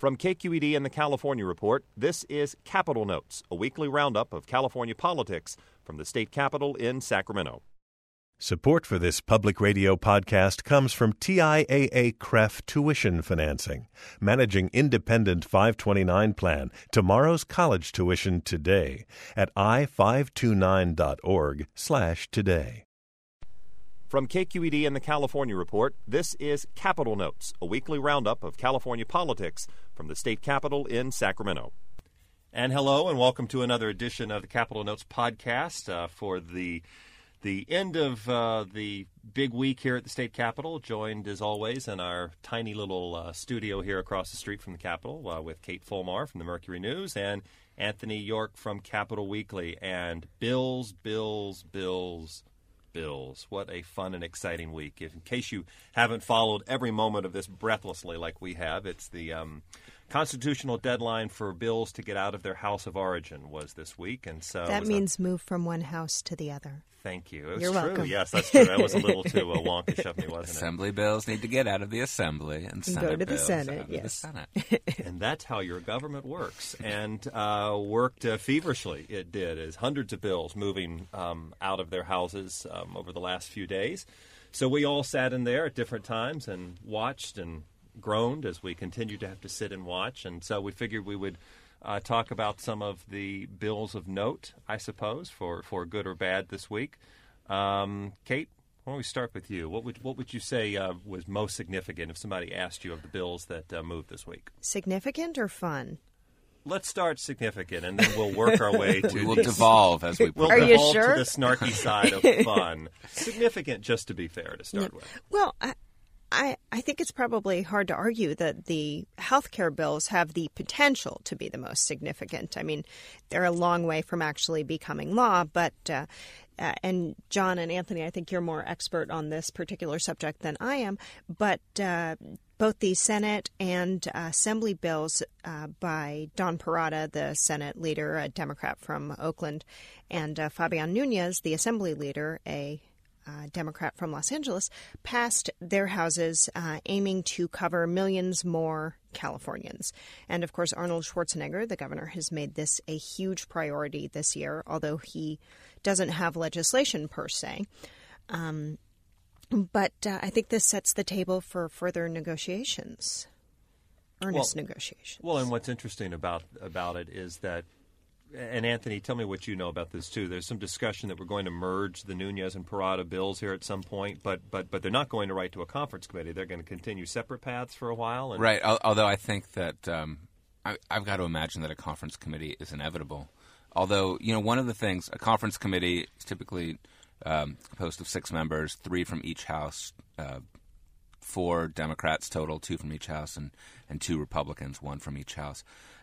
From KQED and the California Report, this is Capitol Notes, a weekly roundup of California politics from the state capitol in Sacramento. Support for this public radio podcast comes from TIAA-CREF Tuition Financing, managing independent 529 plan, tomorrow's college tuition today at i529.org/today. From KQED and the California Report, this is Capitol Notes, a weekly roundup of California politics from the state capitol in Sacramento. And hello, and welcome to another edition of the Capitol Notes podcast for the end of the big week here at the state capitol, joined as always in our tiny little studio here across the street from the Capitol with Kate Fulmar from the Mercury News and Anthony York from Capitol Weekly. And Bills. What a fun and exciting week. In case you haven't followed every moment of this breathlessly like we have, it's the constitutional deadline for bills to get out of their house of origin was this week. And so that means move from one house to the other. Thank you. You're true. welcome. Yes, that's true. That was a little too wonkish of me, wasn't it? Assembly bills need to get out of the Assembly and Senate go to the bills Senate, out of yes. the Senate. And that's how your government works, and worked feverishly. It did, as hundreds of bills moving out of their houses over the last few days. So we all sat in there at different times and watched and groaned as we continued to have to sit and watch. And so we figured we would talk about some of the bills of note, I suppose, for good or bad this week. Kate, why don't we start with you? What would you say was most significant if somebody asked you of the bills that moved this week? Significant or fun? Let's start significant, and then we'll work our way to. We will devolve as we We'll Are you devolve sure? to the snarky side of fun. Significant, just to be fair, to start with. Well, I think it's probably hard to argue that the health care bills have the potential to be the most significant. I mean, they're a long way from actually becoming law, but and John and Anthony, I think you're more expert on this particular subject than I am, but both the Senate and Assembly bills by Don Parada, the Senate leader, a Democrat from Oakland, and Fabian Nunez, the Assembly leader, a Democrat from Los Angeles, passed their houses aiming to cover millions more Californians. And, of course, Arnold Schwarzenegger, the governor, has made this a huge priority this year, although he doesn't have legislation per se. But I think this sets the table for further negotiations, earnest negotiations. Well, and what's interesting about it is that, and Anthony, tell me what you know about this too. There's some discussion that we're going to merge the Nunez and Parada bills here at some point, but they're not going to write to a conference committee. They're going to continue separate paths for a while. And Right, although I think that I've got to imagine that a conference committee is inevitable. Although, one of the things, a conference committee is typically composed of 6 members, 3 from each house, 4 Democrats total, 2 from each house, and 2 Republicans, 1 from each house.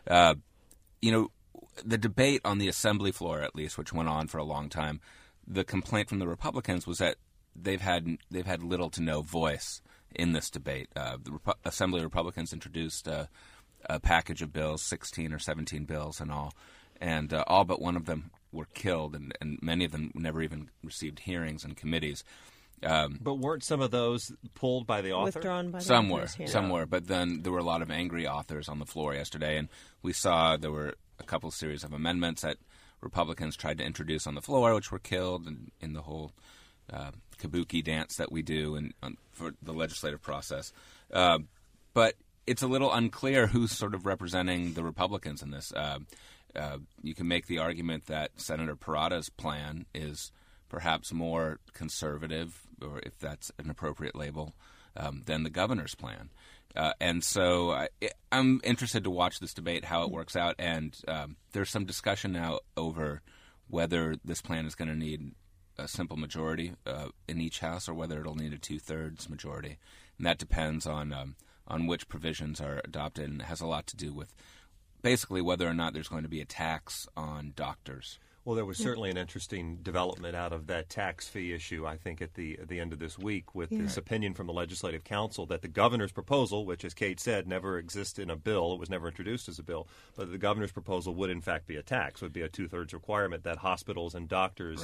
The debate on the Assembly floor, at least, which went on for a long time, the complaint from the Republicans was that they've had little to no voice in this debate. The Assembly Republicans introduced a package of bills, 16 or 17 bills in all, and all but one of them were killed, and many of them never even received hearings in committees. But weren't some of those pulled by the author? Withdrawn by the Some authors, yeah. Some were, but then there were a lot of angry authors on the floor yesterday, and we saw there were a couple series of amendments that Republicans tried to introduce on the floor, which were killed in the whole kabuki dance that we do for the legislative process. But it's a little unclear who's sort of representing the Republicans in this. You can make the argument that Senator Parada's plan is perhaps more conservative, or if that's an appropriate label, than the governor's plan. And so I'm interested to watch this debate, how it works out. And there's some discussion now over whether this plan is going to need a simple majority in each house or whether it'll need a 2/3 majority. And that depends on which provisions are adopted, and it has a lot to do with basically whether or not there's going to be a tax on doctors. Well, there was certainly an interesting development out of that tax fee issue, I think, at the end of this week with this opinion from the Legislative Council that the governor's proposal, which, as Kate said, never existed in a bill, it was never introduced as a bill, but the governor's proposal would, in fact, be a tax, would be a 2/3 requirement that hospitals and doctors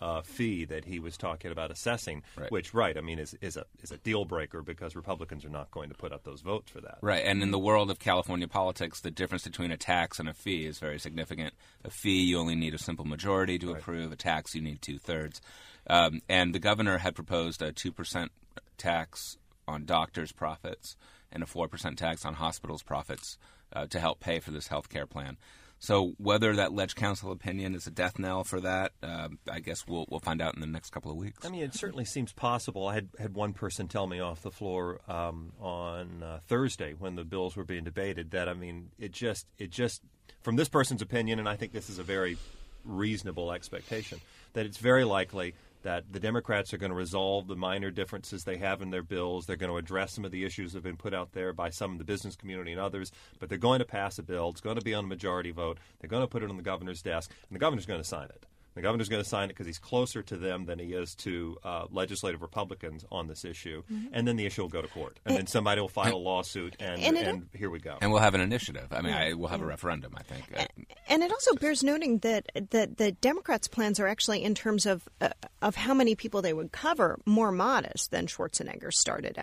fee that he was talking about assessing, Right. which, right, I mean, is a deal breaker because Republicans are not going to put up those votes for that. Right, and in the world of California politics, the difference between a tax and a fee is very significant. A fee, you only need a simple majority to approve. A tax, you need 2/3. And the governor had proposed a 2% tax on doctors' profits and a 4% tax on hospitals' profits to help pay for this health care plan. So whether that Ledge Council opinion is a death knell for that, I guess we'll find out in the next couple of weeks. I mean, it certainly seems possible. I had one person tell me off the floor on Thursday when the bills were being debated that, I mean, it just from this person's opinion, and I think this is a very reasonable expectation, that it's very likely that the Democrats are going to resolve the minor differences they have in their bills. They're going to address some of the issues that have been put out there by some of the business community and others, but they're going to pass a bill. It's going to be on a majority vote. They're going to put it on the governor's desk, and the governor's going to sign it. The governor's going to sign it because he's closer to them than he is to legislative Republicans on this issue. Mm-hmm. And then the issue will go to court. And then somebody will file a lawsuit, and here we go. And we'll have an initiative. I mean, we'll have a referendum, I think. And it also bears noting that the Democrats' plans are actually, in terms of how many people they would cover, more modest than Schwarzenegger started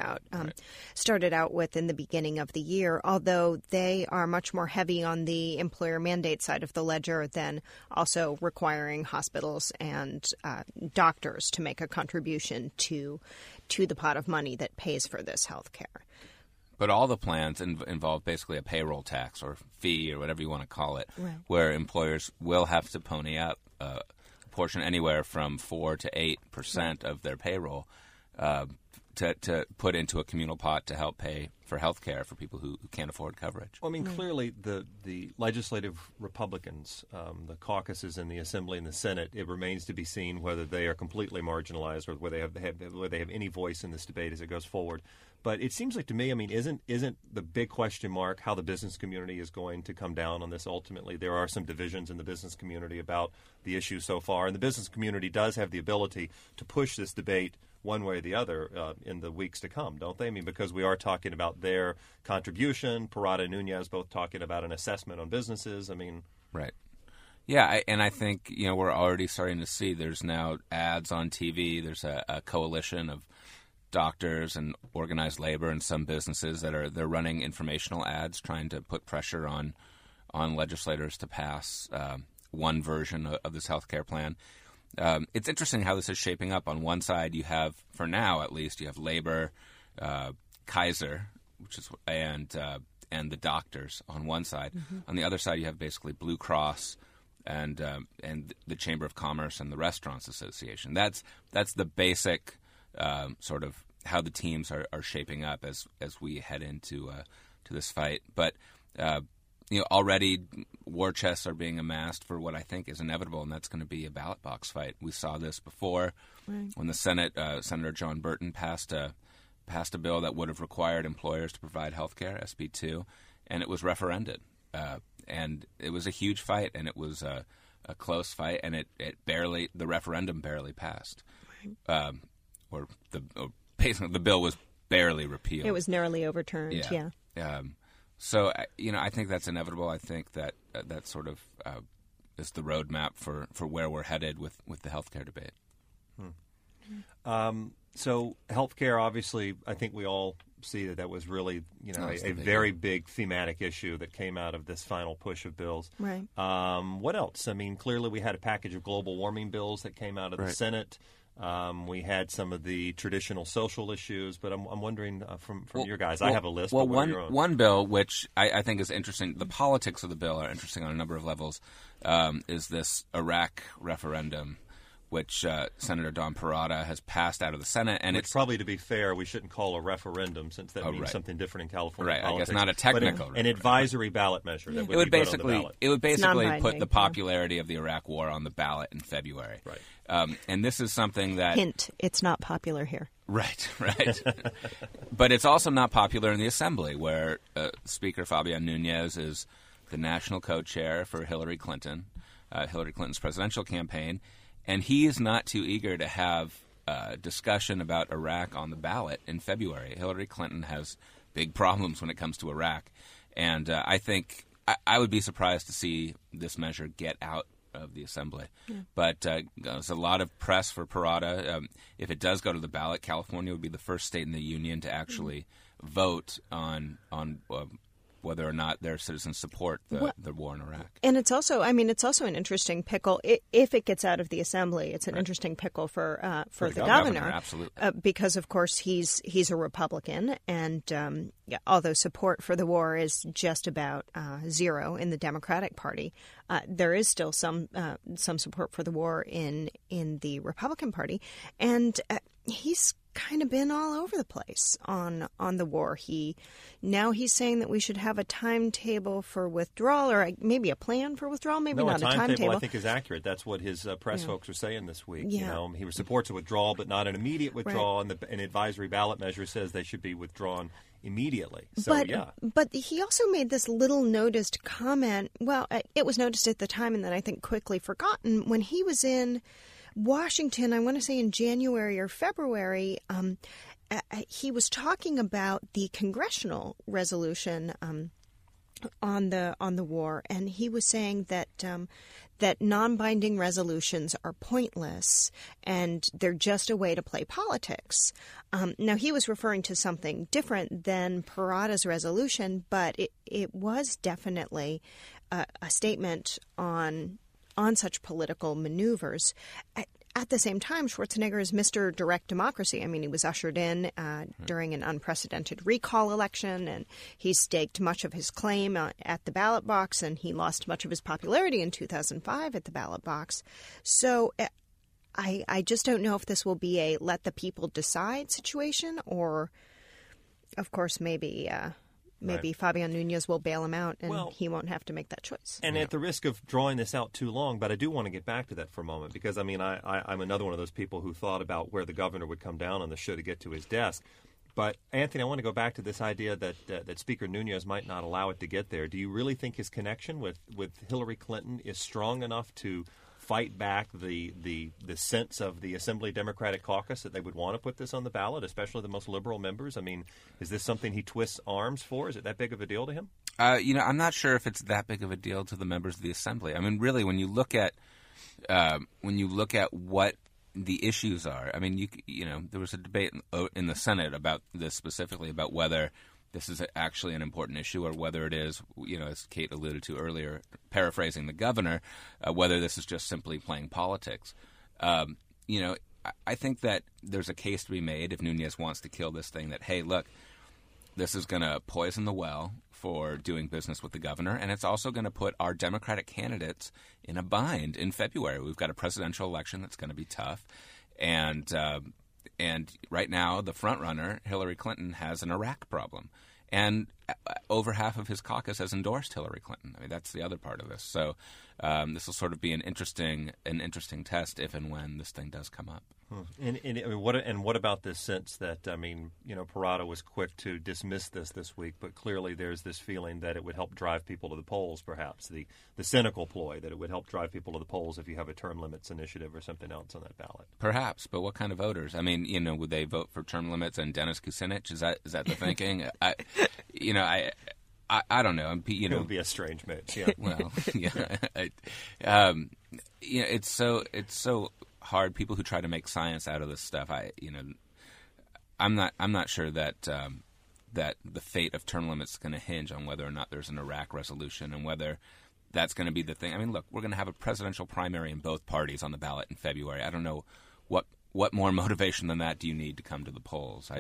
out with in the beginning of the year, although they are much more heavy on the employer mandate side of the ledger than also requiring hospitals and doctors to make a contribution to the pot of money that pays for this health care. But all the plans involve basically a payroll tax or fee or whatever you want to call it, right, where employers will have to pony up a portion anywhere from 4 to 8% of their payroll to put into a communal pot to help pay for health care for people who can't afford coverage. Well, I mean, clearly the legislative Republicans, the caucuses in the Assembly and the Senate, it remains to be seen whether they are completely marginalized or whether they have any voice in this debate as it goes forward. But it seems like to me, I mean, isn't the big question mark how the business community is going to come down on this ultimately? There are some divisions in the business community about the issue so far, and the business community does have the ability to push this debate one way or the other in the weeks to come, don't they? I mean, because we are talking about their contribution. Parada and Nunez both talking about an assessment on businesses. I mean, right. Yeah, and I think, we're already starting to see there's now ads on TV. There's a coalition of doctors and organized labor and some businesses they're running informational ads trying to put pressure on legislators to pass one version of this health care plan. It's interesting how this is shaping up. On one side, you have, for now at least, you have labor, Kaiser, and the doctors on one side. Mm-hmm. On the other side, you have basically Blue Cross and the Chamber of Commerce and the Restaurants Association. That's the basic sort of how the teams are shaping up as we head into to this fight. But already war chests are being amassed for what I think is inevitable, and that's going to be a ballot box fight. We saw this before when the Senate, Senator John Burton passed a bill that would have required employers to provide health care, SB 2, and it was referended. And it was a huge fight, and it was a close fight, and the referendum barely passed. Basically, the bill was barely repealed. It was narrowly overturned, yeah. So, I think that's inevitable. I think that that sort of is the roadmap for where we're headed with the healthcare debate. So healthcare, obviously, I think we all see that was really, a very big thematic issue that came out of this final push of bills. Right. What else? I mean, clearly we had a package of global warming bills that came out of the Senate. We had some of the traditional social issues, but I'm wondering from your guys. I have a list. Well, but your own? One bill which I think is interesting. The politics of the bill are interesting on a number of levels. Is this Iraq referendum, which Senator Don Parada has passed out of the Senate, and it's probably, to be fair, we shouldn't call a referendum since that means something different in California politics. I guess not a technical, an advisory ballot measure. That it would basically put the popularity of the Iraq War on the ballot in February. Right. And this is something that... Hint, it's not popular here. Right. But it's also not popular in the Assembly, where Speaker Fabian Nunez is the national co-chair for Hillary Clinton's presidential campaign, and he is not too eager to have discussion about Iraq on the ballot in February. Hillary Clinton has big problems when it comes to Iraq, and I think I would be surprised to see this measure get out of the assembly. But there's a lot of press for Parada. If it does go to the ballot, California would be the first state in the union to actually vote on whether or not their citizens support the war in Iraq. And it's also an interesting pickle. If it gets out of the assembly, it's an interesting pickle for the governor. Absolutely. Because, of course, he's a Republican, and although support for the war is just about zero in the Democratic Party, there is still some support for the war in the Republican Party, and he's kind of been all over the place on the war. He's saying that we should have a timetable for withdrawal, or maybe a plan for withdrawal, maybe not a timetable. I think is accurate. That's what his press folks were saying this week. Yeah. He supports a withdrawal, but not an immediate withdrawal, and an advisory ballot measure says they should be withdrawn immediately. So, but he also made this little noticed comment. Well, it was noticed at the time, and then I think quickly forgotten when he was in Washington, I want to say in January or February, he was talking about the congressional resolution on the war, and he was saying that non-binding resolutions are pointless and they're just a way to play politics. Now, he was referring to something different than Parada's resolution, but it was definitely a statement on such political maneuvers. At the same time, Schwarzenegger is Mr. Direct Democracy. I mean, he was ushered in during an unprecedented recall election, and he staked much of his claim at the ballot box, and he lost much of his popularity in 2005 at the ballot box. So I just don't know if this will be a let the people decide situation, or, of course, maybe Fabian Nunez will bail him out, and he won't have to make that choice. And at the risk of drawing this out too long, but I do want to get back to that for a moment, because, I mean, I'm another one of those people who thought about where the governor would come down on the show to get to his desk. But, Anthony, I want to go back to this idea that Speaker Nunez might not allow it to get there. Do you really think his connection with Hillary Clinton is strong enough to fight back the sense of the Assembly Democratic Caucus that they would want to put this on the ballot, especially the most liberal members? I mean, is this something he twists arms for? Is it that big of a deal to him? I'm not sure if it's that big of a deal to the members of the Assembly. I mean, really, when you look at what the issues are, I mean, there was a debate in the Senate about this specifically, about whether this is actually an important issue, or whether it is, as Kate alluded to earlier, paraphrasing the governor, whether this is just simply playing politics. I think that there's a case to be made if Nunez wants to kill this thing, that, hey, look, this is going to poison the well for doing business with the governor, and it's also going to put our Democratic candidates in a bind in February. We've got a presidential election that's going to be tough, and right now, the front runner, Hillary Clinton, has an Iraq problem. And over half of his caucus has endorsed Hillary Clinton. I mean, that's the other part of this. So this will sort of be an interesting test if and when this thing does come up. What about this sense that, Parada was quick to dismiss this week, but clearly there's this feeling that it would help drive people to the polls, perhaps, the cynical ploy that it would help drive people to the polls if you have a term limits initiative or something else on that ballot. Perhaps, but what kind of voters? I mean, would they vote for term limits and Dennis Kucinich? Is that the thinking? I don't know. It would be a strange mix. Yeah. Well, yeah. It's so hard. People who try to make science out of this stuff, I'm not sure that that the fate of term limits is going to hinge on whether or not there's an Iraq resolution, and whether that's going to be the thing. I mean, look, we're going to have a presidential primary in both parties on the ballot in February. I don't know what more motivation than that do you need to come to the polls.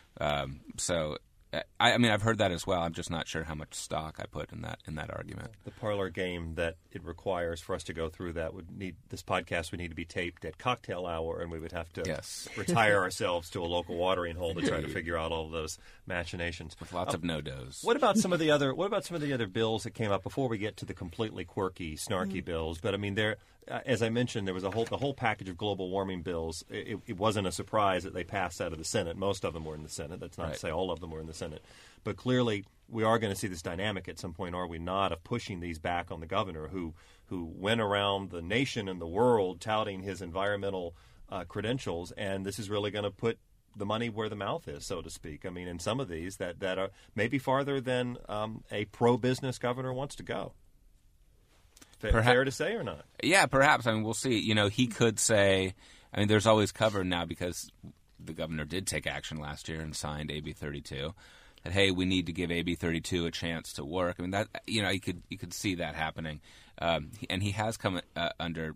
I've heard that as well. I'm just not sure how much stock I put in that argument. The parlor game that it requires for us to go through that would need to be taped at cocktail hour, and we would have to retire ourselves to a local watering hole to try to figure out all of those machinations with lots of no-dos. What about some of the other bills that came up before we get to the completely quirky, snarky bills? But I mean, as I mentioned, there was the whole package of global warming bills. It wasn't a surprise that they passed out of the Senate. Most of them were in the Senate. That's not to say all of them were in the Senate. But clearly, we are going to see this dynamic at some point, are we not, of pushing these back on the governor who went around the nation and the world touting his environmental credentials, and this is really going to put the money where the mouth is, so to speak. I mean, in some of these that are maybe farther than a pro-business governor wants to go. Fair to say or not? Yeah, perhaps. I mean, we'll see. He could say, there's always cover now because the governor did take action last year and signed AB 32. That, hey, we need to give AB 32 a chance to work. I mean, that you could see that happening, and he has come under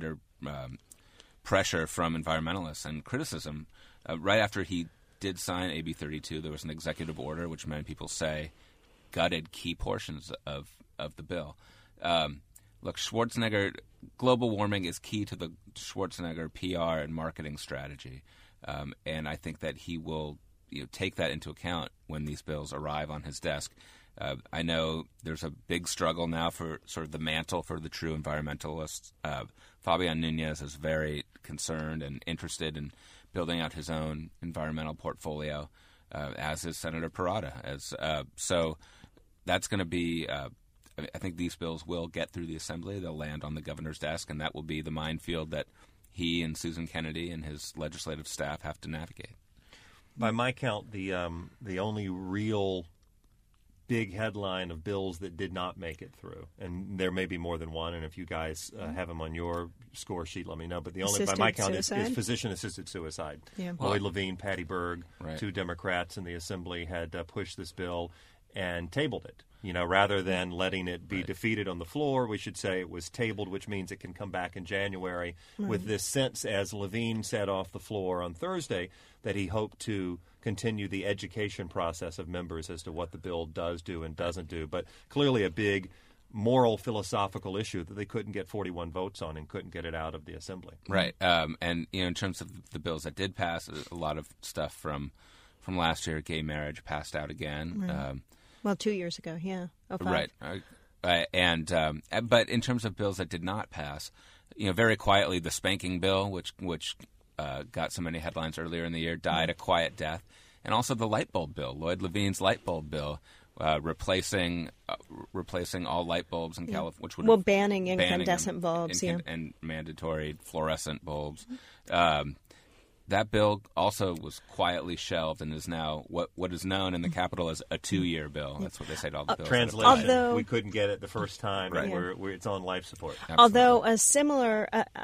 pressure from environmentalists and criticism. Right after he did sign AB 32, there was an executive order, which many people say gutted key portions of the bill. Look, Schwarzenegger, global warming is key to the Schwarzenegger PR and marketing strategy, and I think that he will take that into account when these bills arrive on his desk. I know there's a big struggle now for sort of the mantle for the true environmentalists. Fabian Nunez is very concerned and interested in building out his own environmental portfolio, as is Senator Parada. So that's going to be I think these bills will get through the Assembly. They'll land on the governor's desk, and that will be the minefield that he and Susan Kennedy and his legislative staff have to navigate. By my count, the only real big headline of bills that did not make it through, and there may be more than one, and if you guys have them on your score sheet, let me know. But the only, by my count, is physician-assisted suicide. Yeah. Lloyd Levine, Patty Berg, right. Two Democrats in the Assembly had pushed this bill and tabled it. Rather than letting it be defeated on the floor, we should say it was tabled, which means it can come back in January with this sense, as Levine said off the floor on Thursday, that he hoped to continue the education process of members as to what the bill does do and doesn't do. But clearly a big moral, philosophical issue that they couldn't get 41 votes on and couldn't get it out of the Assembly. Right. And, in terms of the bills that did pass, a lot of stuff from last year, gay marriage passed out again. Right. Well, 2 years ago, yeah. 05. Right. But in terms of bills that did not pass, very quietly, the spanking bill, which got so many headlines earlier in the year, died a quiet death. And also the light bulb bill, Lloyd Levine's light bulb bill, replacing all light bulbs in California, which would banning incandescent bulbs, and mandatory fluorescent bulbs. That bill also was quietly shelved and is now what is known in the Capitol as a 2-year bill. That's what they say to all the bills. Translation, we couldn't get it the first time, right. and it's on life support. Absolutely. Although a similar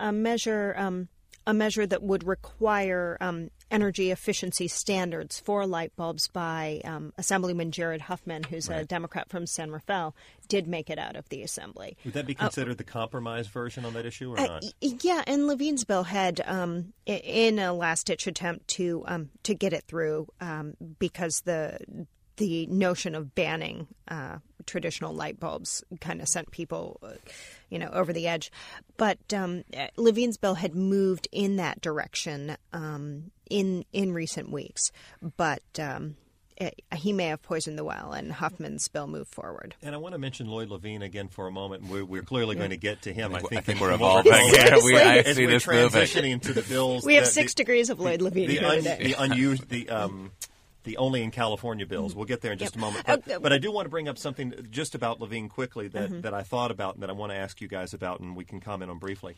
measure that would require energy efficiency standards for light bulbs by Assemblyman Jared Huffman, who's a Democrat from San Rafael, did make it out of the Assembly. Would that be considered the compromise version on that issue or not? Yeah, and Levine's bill had, in a last-ditch attempt to get it through, because the notion of banning traditional light bulbs kind of sent people, over the edge. But Levine's bill had moved in that direction in recent weeks. But he may have poisoned the well, and Huffman's bill moved forward. And I want to mention Lloyd Levine again for a moment. We're clearly going to get to him. I think we're evolving. As we're transitioning to the bills. We have 6 degrees of Lloyd Levine today. The only in California bills. We'll get there in just a moment. But I do want to bring up something just about Levine quickly that I thought about and that I want to ask you guys about, and we can comment on briefly.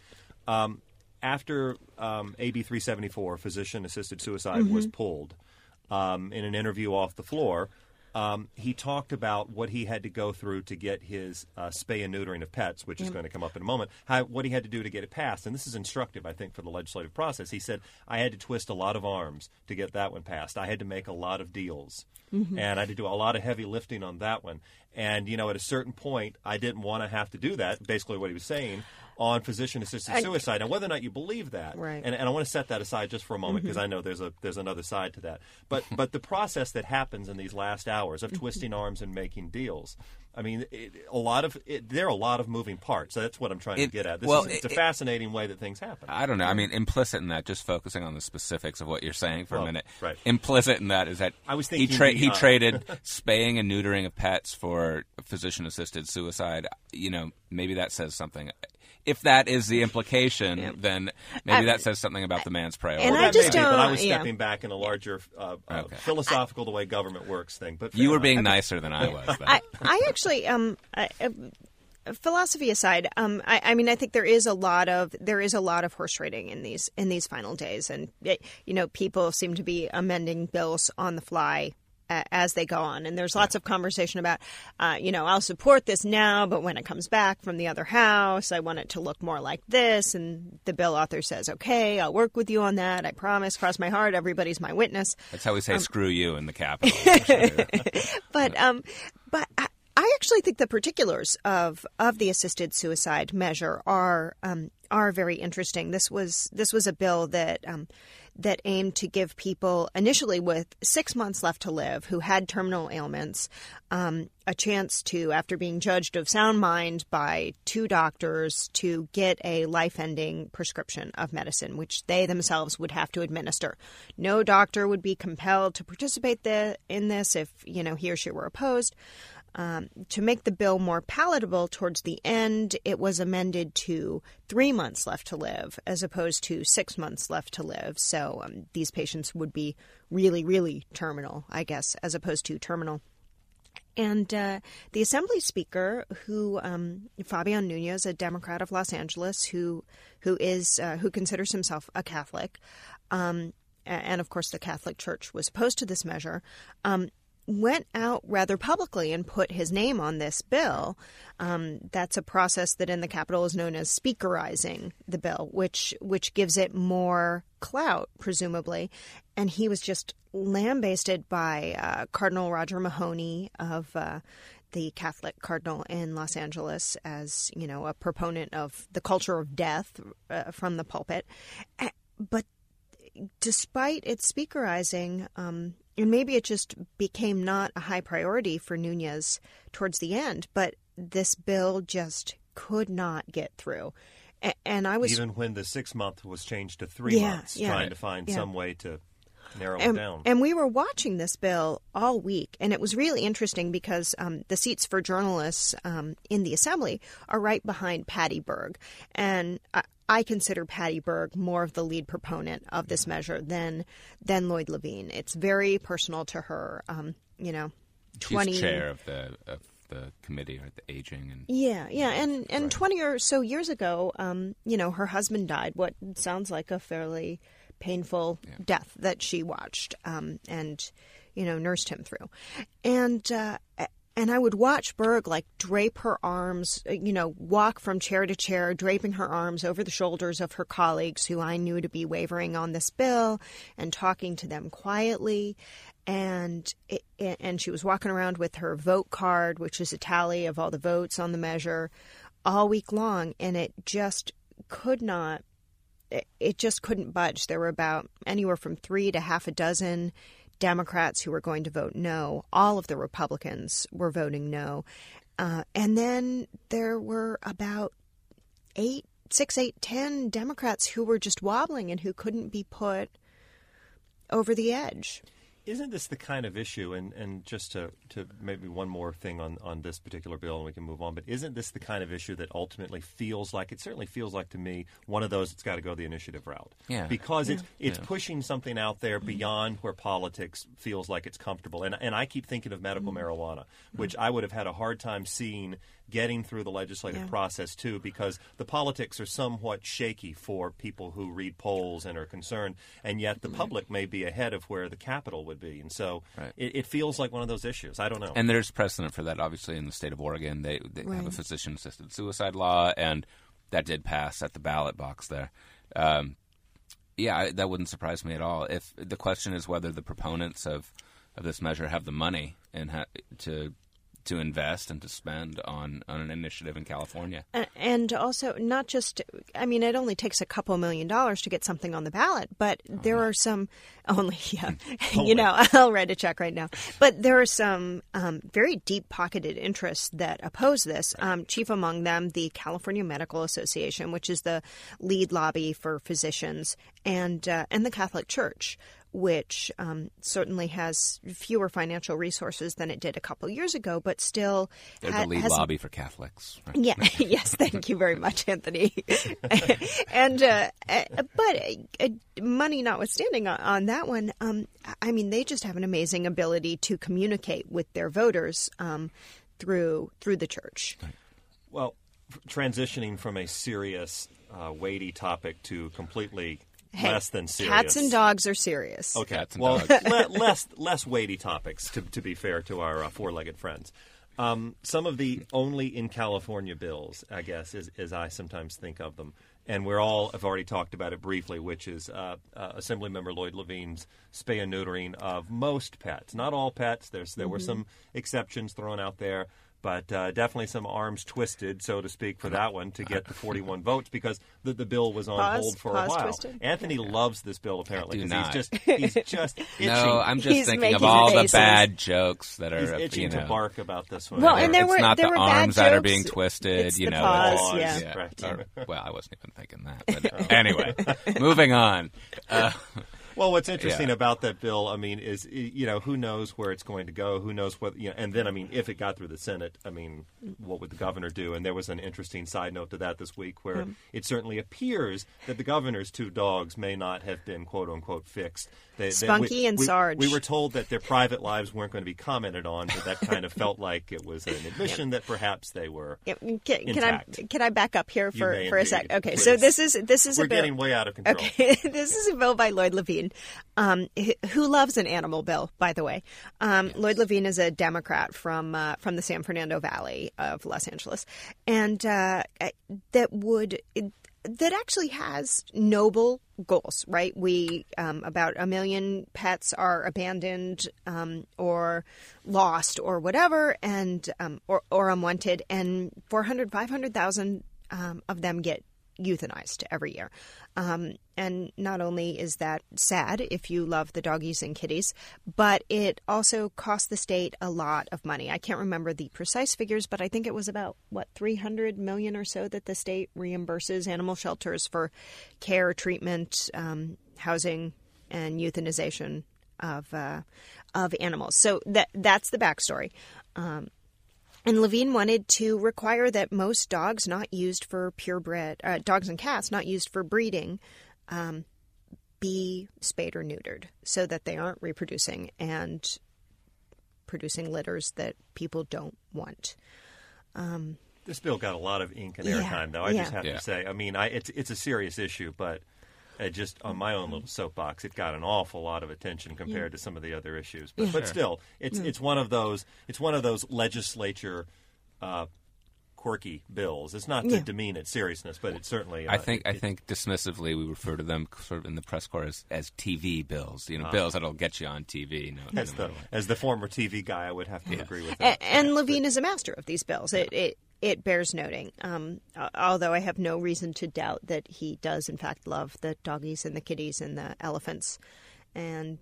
After AB 374, physician-assisted suicide, was pulled, in an interview off the floor, he talked about what he had to go through to get his spay and neutering of pets, which is going to come up in a moment, what he had to do to get it passed. And this is instructive, I think, for the legislative process. He said, I had to twist a lot of arms to get that one passed. I had to make a lot of deals. And I had to do a lot of heavy lifting on that one. And, at a certain point, I didn't want to have to do that, basically what he was saying, on physician-assisted suicide. Now, whether or not you believe that, and I want to set that aside just for a moment because I know there's another side to that. But the process that happens in these last hours of twisting arms and making deals, I mean, there are a lot of moving parts. So that's what I'm trying to get at. It's a fascinating way that things happen. I don't know. I mean, implicit in that, just focusing on the specifics of what you're saying for a minute, right. Implicit in that is that I was thinking he traded spaying and neutering of pets for physician-assisted suicide. Maybe that says something. If that is the implication, then maybe that says something about the man's priority. And but I was stepping back in a larger philosophical, the way government works thing. But you were being nicer than I was. I actually, philosophy aside, I mean, I think there is a lot of horse trading in these final days, and people seem to be amending bills on the fly as they go on. And there's lots of conversation about, I'll support this now, but when it comes back from the other house, I want it to look more like this. And the bill author says, okay, I'll work with you on that. I promise, cross my heart, everybody's my witness. That's how we say screw you in the Capitol. But I actually think the particulars of the assisted suicide measure are very interesting. This was a bill that aimed to give people initially with 6 months left to live who had terminal ailments a chance to, after being judged of sound mind by 2 doctors, to get a life-ending prescription of medicine, which they themselves would have to administer. No doctor would be compelled to participate in this if he or she were opposed. To make the bill more palatable towards the end, it was amended to 3 months left to live as opposed to 6 months left to live. So these patients would be really, really terminal, I guess, as opposed to terminal. And the Assembly Speaker, who Fabian Nunez, a Democrat of Los Angeles, who considers himself a Catholic, and of course the Catholic Church was opposed to this measure, went out rather publicly and put his name on this bill. That's a process that in the Capitol is known as speakerizing the bill, which gives it more clout, presumably. And he was just lambasted by Cardinal Roger Mahony of the Catholic cardinal in Los Angeles as, a proponent of the culture of death from the pulpit. But despite its speakerizing, and maybe it just became not a high priority for Nunez towards the end, but this bill just could not get through. And I was... Even when the 6 month was changed to 3 months, trying to find some way to narrow it down. And we were watching this bill all week, and it was really interesting because the seats for journalists in the Assembly are right behind Patty Berg. And I consider Patty Berg more of the lead proponent of this measure than Lloyd Levine. It's very personal to her. 20 She's chair of the committee or the aging and right. 20 or so years ago, her husband died. What sounds like a fairly painful death that she watched and nursed him through, and I would watch Berg drape her arms, walk from chair to chair, draping her arms over the shoulders of her colleagues who I knew to be wavering on this bill and talking to them quietly. And she was walking around with her vote card, which is a tally of all the votes on the measure, all week long. And it just couldn't budge. There were about anywhere from 3 to half a dozen Democrats who were going to vote no. All of the Republicans were voting no. And then there were about 10 Democrats who were just wobbling and who couldn't be put over the edge. Isn't this the kind of issue, and just to maybe one more thing on this particular bill and we can move on, but isn't this the kind of issue that ultimately certainly feels like to me, one of those that's got to go the initiative route? Yeah. Because it's pushing something out there beyond where politics feels like it's comfortable. And I keep thinking of medical marijuana, which I would have had a hard time seeing getting through the legislative process, too, because the politics are somewhat shaky for people who read polls and are concerned, and yet the public may be ahead of where the Capitol would be. And so it feels like one of those issues. I don't know. And there's precedent for that, obviously, in the state of Oregon. They have a physician-assisted suicide law, and that did pass at the ballot box there. That wouldn't surprise me at all. If the question is whether the proponents of this measure have the money and to invest and to spend on an initiative in California. And also not just, it only takes a couple $1 million to get something on the ballot, but there are some, I'll write a check right now. But there are some very deep-pocketed interests that oppose this, chief among them the California Medical Association, which is the lead lobby for physicians, and the Catholic Church, which certainly has fewer financial resources than it did a couple years ago, but still they're the lead lobby for Catholics. Right? Yeah, yes, thank you very much, Anthony. And but money notwithstanding on that one, they just have an amazing ability to communicate with their voters through the church. Well, transitioning from a serious, weighty topic to completely less than serious. Cats and dogs are serious. Okay, Cats and well, dogs. less weighty topics, to be fair to our four-legged friends. Some of the only in California bills, I guess, as I sometimes think of them, and have already talked about it briefly, which is Assemblymember Lloyd Levine's spay and neutering of most pets. Not all pets. There were some exceptions thrown out there. But definitely some arms twisted, so to speak, for that one to get the 41 votes because the bill was on hold for a while. Twisted. Anthony loves this bill apparently because he's just itching. No, I'm just He's thinking of making all faces. the bad jokes that are. He's itching to bark about this one. Well, and there it's were not there the were bad arms that are jokes. being twisted. It's you the know, paws, the yeah. Right. Well, I wasn't even thinking that. But anyway, moving on. Well, what's interesting about that bill, I mean, is, who knows where it's going to go? Who knows what, and then, I mean, if it got through the Senate, I mean, what would the governor do? And there was an interesting side note to that this week where it certainly appears that the governor's two dogs may not have been, quote unquote, fixed. Spunky and Sarge. We were told that their private lives weren't going to be commented on, but that kind of felt like it was an admission that perhaps they were intact. Can I back up here for a sec? indeed. Okay, Please. so this is We're a bill. getting way out of control. Okay, this is a bill by Lloyd Levine, who loves an animal bill, by the way. Lloyd Levine is a Democrat from the San Fernando Valley of Los Angeles, and that actually has noble goals, right? We about 1 million pets are abandoned or lost or whatever, and or unwanted, and 500,000 of them get euthanized every year. And not only is that sad if you love the doggies and kitties, but it also costs the state a lot of money. I can't remember the precise figures, but I think it was about, $300 million or so that the state reimburses animal shelters for care, treatment, housing, and euthanization of animals. So that's the backstory. And Levine wanted to require that most dogs not used for purebred, dogs and cats not used for breeding, be spayed or neutered so that they aren't reproducing and producing litters that people don't want. This bill got a lot of ink and airtime, though. I just have to say. I mean, it's a serious issue, but just on my own little soapbox, it got an awful lot of attention compared to some of the other issues. But still, it's one of those legislature quirky bills. It's not to demean its seriousness, but it's certainly. I think dismissively we refer to them sort of in the press corps as TV bills. Bills that'll get you on TV. As the former TV guy, I would have to agree with that. And Levine is a master of these bills. It bears noting, although I have no reason to doubt that he does, in fact, love the doggies and the kitties and the elephants. And,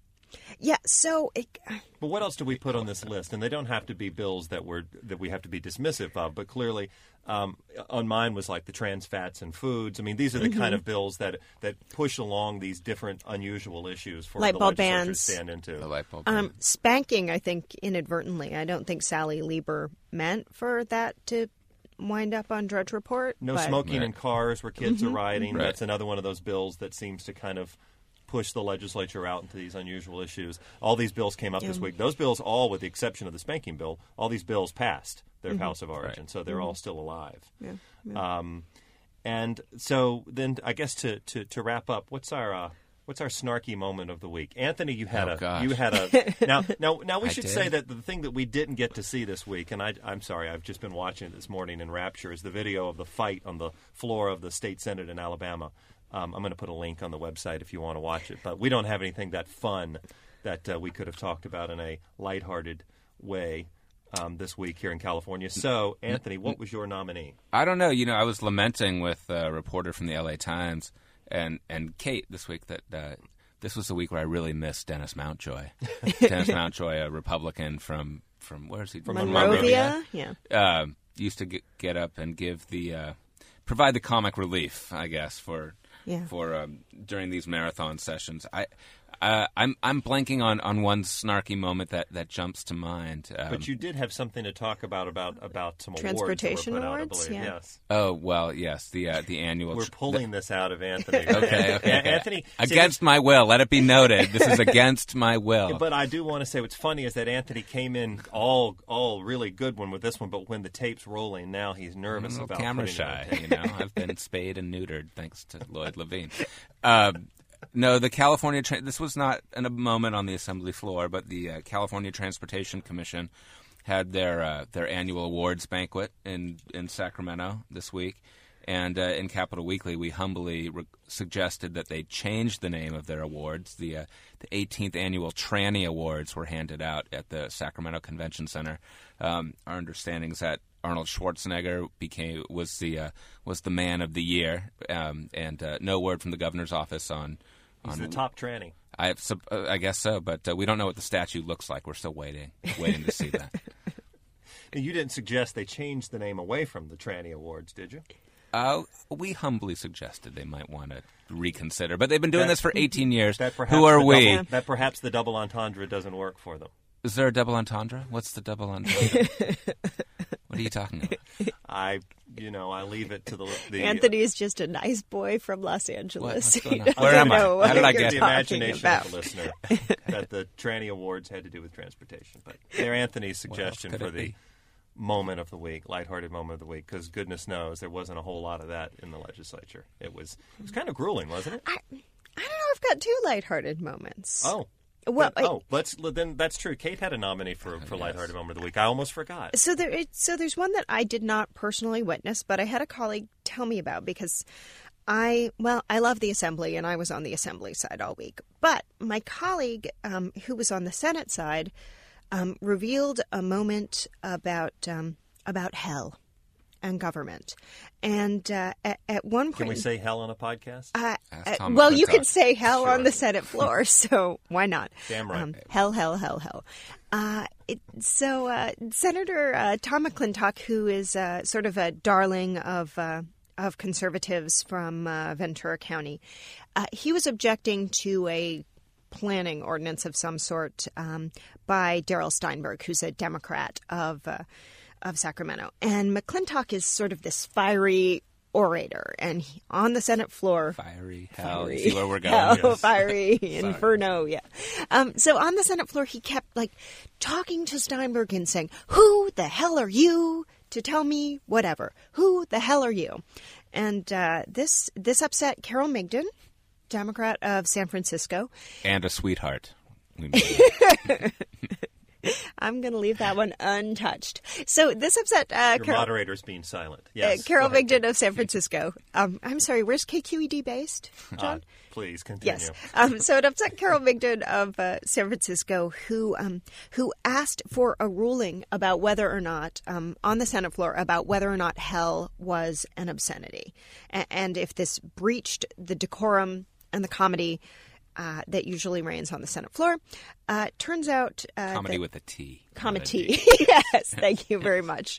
But what else do we put on this list? And they don't have to be bills that we have to be dismissive of, but clearly on mine was like the trans fats and foods. I mean, these are the kind of bills that push along these different unusual issues for light the bulb legislature bans. to stand into. The light bulb ban. Spanking, I think, inadvertently. I don't think Sally Lieber meant for that to wind up on Drudge Report. No smoking in cars where kids are riding. Right. That's another one of those bills that seems to kind of push the legislature out into these unusual issues. All these bills came up this week. Those bills, all with the exception of the spanking bill, all these bills passed their House of Origin, so they're all still alive. And so then I guess to wrap up, what's our snarky moment of the week? Anthony, you had now we should say that the thing that we didn't get to see this week, and I'm sorry, I've just been watching it this morning in rapture, is the video of the fight on the floor of the state Senate in Alabama. I'm going to put a link on the website if you want to watch it, but we don't have anything that fun that we could have talked about in a lighthearted way this week here in California. So, Anthony, what was your nominee? I don't know. I was lamenting with a reporter from the LA Times and Kate this week that this was the week where I really missed Dennis Mountjoy. Dennis Mountjoy, a Republican from where is he? From Monrovia? Yeah. Used to get up and give provide the comic relief, I guess, for during these marathon sessions. I'm blanking on one snarky moment that jumps to mind. But you did have something to talk about some Transportation awards that were put awards, out, I believe. yeah. Yes. Oh well, yes, the annual. We're pulling this out of Anthony. Okay. Anthony, against my will. Let it be noted. This is against my will. But I do want to say what's funny is that Anthony came in all really good one with this one, but when the tape's rolling now, he's nervous about camera putting it on shy. tape. You know, I've been spayed and neutered thanks to Lloyd Levine. No, the California. This was not a moment on the assembly floor, but the California Transportation Commission had their annual awards banquet in Sacramento this week, and in Capital Weekly, we humbly suggested that they change the name of their awards. The 18th annual Tranny Awards were handed out at the Sacramento Convention Center. Our understanding is that Arnold Schwarzenegger was the man of the year, and no word from the governor's office on. He's the top tranny. I guess so, but we don't know what the statue looks like. We're still waiting to see that. You didn't suggest they change the name away from the Tranny Awards, did you? We humbly suggested they might want to reconsider, but they've been doing this for 18 years. Who are we? That perhaps the double entendre doesn't work for them. Is there a double entendre? What's the double entendre? What are you talking about? I leave it to the Anthony is just a nice boy from Los Angeles. What's going on? Where am I? How did I get the here? imagination of the listener that the Tranny Awards had to do with transportation. But they're Anthony's suggestion for the moment of the week, lighthearted moment of the week, because goodness knows there wasn't a whole lot of that in the legislature. It was kind of grueling, wasn't it? I don't know. I've got two lighthearted moments. Oh. Well, then that's true. Kate had a nominee for lighthearted moment of the week. I almost forgot. So there's one that I did not personally witness, but I had a colleague tell me about because I love the assembly and I was on the assembly side all week. But my colleague, who was on the Senate side, revealed a moment about hell and government. And at one point... Can we say hell on a podcast? You could say hell on the Senate floor, so why not? Damn right. Hell. Senator Tom McClintock, who is sort of a darling of conservatives from Ventura County, he was objecting to a planning ordinance of some sort by Darrell Steinberg, who's a Democrat of Sacramento. And McClintock is sort of this fiery orator, and on the Senate floor... Fiery hell. You see where we're going? Yes. Fiery inferno, yeah. So on the Senate floor, he kept, talking to Steinberg and saying, who the hell are you to tell me whatever? Who the hell are you? And this upset Carol Migden, Democrat of San Francisco. And a sweetheart. I'm going to leave that one untouched. So this upset... Your moderator's being silent. Yes. Carol Migden of San Francisco. I'm sorry, where's KQED based, John? Please, continue. Yes. So it upset Carol Migden of San Francisco, who asked for a ruling about whether or not, on the Senate floor, about whether or not hell was an obscenity. And if this breached the decorum and the comedy that usually reigns on the Senate floor. Turns out... comedy with a T. Comedy. Yes, thank you very much.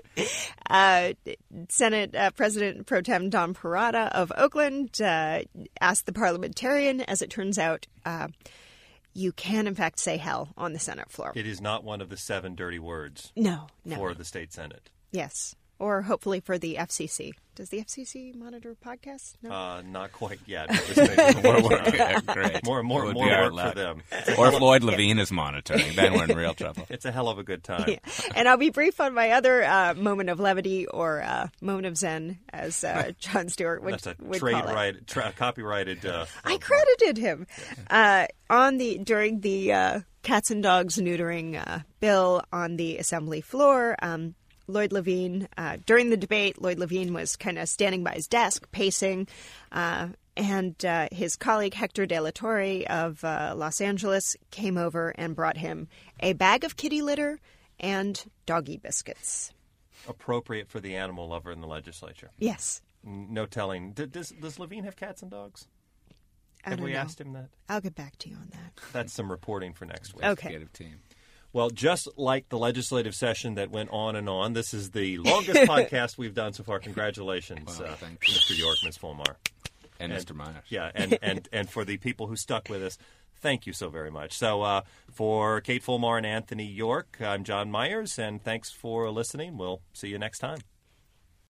Senate President Pro Tem Don Parada of Oakland asked the parliamentarian, as it turns out, you can, in fact, say hell on the Senate floor. It is not one of the 7 dirty words for the state Senate. Yes. Or hopefully for the FCC. Does the FCC monitor podcasts? No? Not quite yet. More work. Great. More work for them. Or if Lloyd Levine is monitoring, then we're in real trouble. It's a hell of a good time. Yeah. And I'll be brief on my other moment of levity or moment of zen, as Jon Stewart would call it. Copyrighted. I credited him during the cats and dogs neutering bill on the assembly floor. Lloyd Levine, during the debate, Lloyd Levine was kind of standing by his desk, pacing, and his colleague Hector De La Torre of Los Angeles came over and brought him a bag of kitty litter and doggy biscuits. Appropriate for the animal lover in the legislature. Yes. No telling. Does Levine have cats and dogs? Have we asked him that? I'll get back to you on that. That's some reporting for next week. Okay. Team. Well, just like the legislative session that went on and on, this is the longest podcast we've done so far. Congratulations, Mr. York, Ms. Fulmar. And Mr. Myers. Yeah, and for the people who stuck with us, Thank you so very much. So for Kate Fulmar and Anthony York, I'm John Myers, and thanks for listening. We'll see you next time.